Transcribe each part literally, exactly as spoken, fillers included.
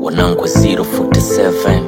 Wanangu zero forty seven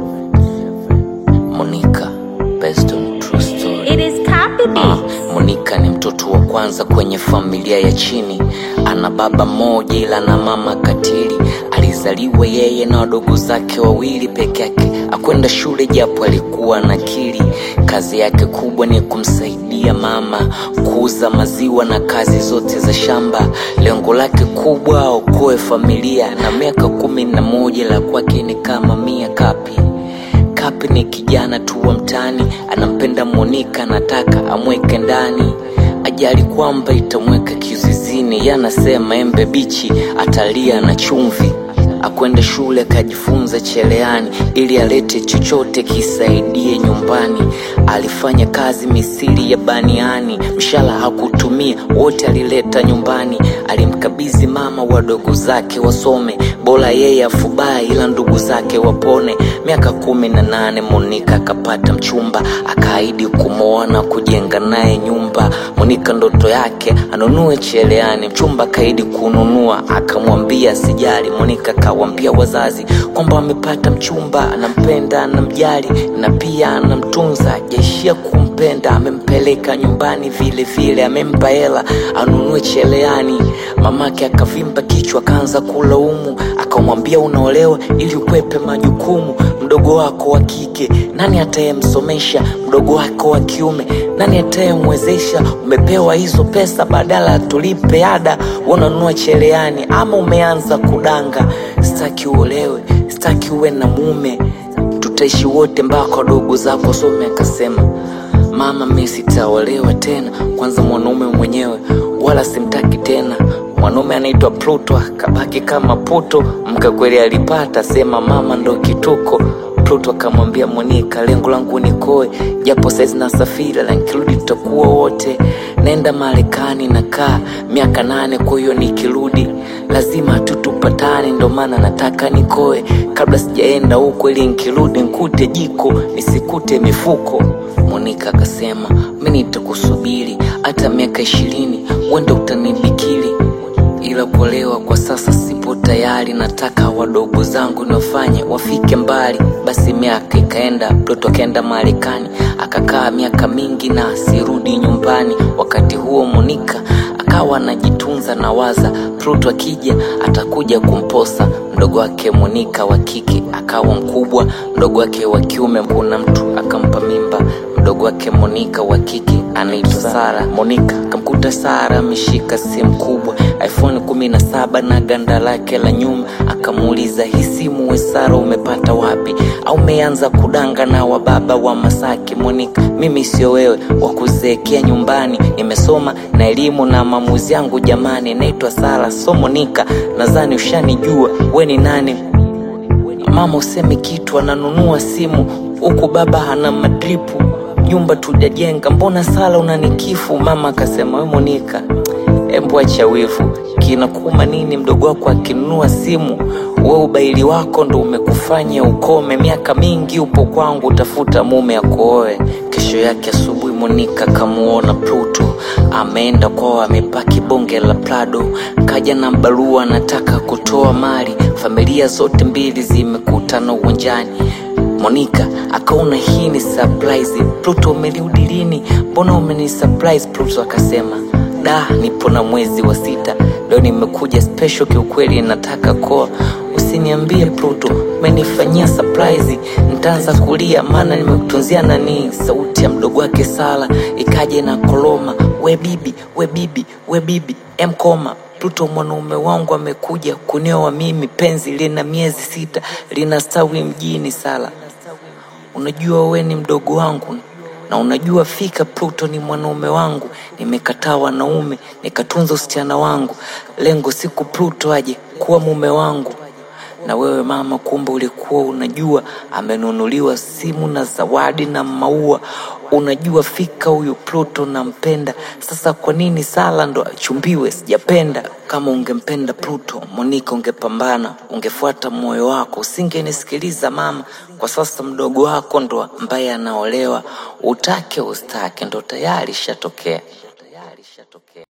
Monica, based on true story. It is copy Ah, Monica ni mtoto wa kwanza kwenye familia ya chini. Ana baba mmoja ila na mama katili. Alizaliwa yeye na wadogo zake wawili peke yake. Akwenda shule japo alikuwa na akili. Kazi yake kubwa ni kumsaidia mama kuuza maziwa na kazi zote za shamba. Lengo lake kubwa aokoe familia. Na miaka kumi na moja la kwake ni kama mia kapi. Kapi ni kijana tu wa mtaani, anampenda Monica, anataka amweke ndani. Ajali kwamba itamweka kizuizini, yanasema embe bichi atalia na chumvi. Akwenda shule akajifunza cheleani ili alete chochote kisaidie nyumbani. Alifanya kazi misili ya baniani, mshala hakutumia, wote alileta nyumbani. Alimkabidhi mama wadogo zake wasome, bora yeye afubai ila ndugu zake wapone. Miaka kumi na nane Monica akapata mchumba, akaahidi kumuoa na kujenga naye nyumba. Monica ndoto yake anunue cheleani, mchumba akaahidi kununua, akamwambia sijali. Monica akawaambia wazazi kwamba amepata mchumba, anampenda, anamjali na pia anamtunza. Jaishia kumpenda, amempeleka nyumbani vile vile, amempa hela anunue cheleani. Mamake akavimba kichwa, akaanza kulaumu, akamwambia unaolewa ili ukwepe majukumu. Mdogo wako wa kike nani atayemsomesha? Mdogo wako wa kiume nani atayemwezesha? Umepewa hizo pesa badala tulipe ada, unanunua cheleani ama umeanza kudanga. Sitaki uolewe, sitaki uwe na mume, tutaishi wote mpaka wadogo zako some. Akasema mama, mimi sitaolewa tena, kwanza mwanaume mwenyewe wala simtaki tena. Mwanaume anaitwa Pluto, kabaki kama puto. Mke kweli alipata, sema mama ndo kituko. Pluto akamwambia Monica, lengo langu ni koe, japo saizi nasafiri, la nikirudi tutakuwa wote. Naenda Marekani na kaa miaka nane, kwa hiyo nikirudi lazima tutupatane, ndo maana nataka nikoe kabla sijaenda huko, ili nikirudi nikute jiko nisikute mifuko. Monica akasema mimi nitakusubiri hata miaka ishirini, uende utanibikili, ila kuolewa kwa sasa sipo tayari, nataka wadogo zangu niwafanye wafike mbali. Basi miaka ikaenda, Pluto kaenda Marekani, akakaa miaka mingi na asirudi nyumbani. Wakati huo Monica akawa anajitunza na waza Pluto akija atakuja kumposa. Mdogo wake Monica wa kike akawa mkubwa, mdogo wake wa kiume kuna mtu akampa mimba. Mdogo wake Monica wa kike anaitwa Sara. Monica akamkuta Sara ameshika simu kubwa iPhone kumi na saba na ganda lake la nyuma. Akamuuliza, hii simu we Sara umepata wapi? Au umeanza kudanga na wababa wa Masaki? Monica, mimi sio wewe wa kuzeekea nyumbani, nimesoma na elimu na maamuzi yangu jamani. Naitwa Sara, so Monica nadhani ushanijua we ni nani. Mama useme kitu, ananunua simu huku baba hana madripu, nyumba tujajenga, mbona Sala unanikifu? Mama akasema we Monica, embu acha wivu, kinakuuma nini mdogo wako akinunua simu? Wewe ubaili wako ndo umekufanya ukome, miaka mingi upo kwangu utafuta mume akooe. Kesho yake asubuhi Monica kamuona Pluto ameenda kwao, amepaki bonge la Prado, kaja na barua anataka kutoa mali. Familia zote mbili zimekutana uwanjani. Monica akaona hii ni surprise. Pluto, umerudi lini? Mbona umeni surprise? Pluto akasema da, nipo na mwezi wa sita, leo nimekuja special, kiukweli nataka koa. Usiniambie Pluto, umenifanyia surprise, nitaanza kulia maana nimekutunzia nani. Sauti ya mdogo wake Sala ikaje na koloma, we bibi, we bibi, we bibi, emkoma. Pluto, mwanaume wangu amekuja kunioa mimi, penzi lina miezi sita, linastawi mjini. Sala, unajua we ni mdogo wangu na unajua fika Pluto ni mwanaume wangu, nimekataa wanaume nikatunza usichana wangu, lengo siku Pluto aje kuwa mume wangu. Na wewe mama, kumbe ulikuwa unajua amenunuliwa simu na zawadi na maua. Unajua fika huyu Pluto nampenda, sasa kwa nini Sala ndo achumbiwe? Sijapenda. Kama ungempenda Pluto, Monica, ungepambana, ungefuata moyo wako, usingenisikiliza mama. Kwa sasa mdogo wako ndo ambaye anaolewa, utake ustake ndo tayari shatokea.